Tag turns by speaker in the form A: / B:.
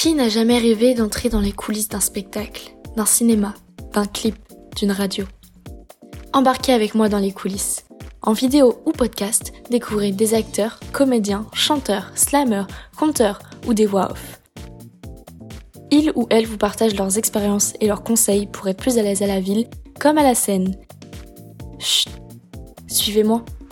A: Qui n'a jamais rêvé d'entrer dans les coulisses d'un spectacle, d'un cinéma, d'un clip, d'une radio ? Embarquez avec moi dans les coulisses. En vidéo ou podcast, découvrez des acteurs, comédiens, chanteurs, slammeurs, conteurs ou des voix off. Ils ou elles vous partagent leurs expériences et leurs conseils pour être plus à l'aise à la ville comme à la scène. Chut, suivez-moi.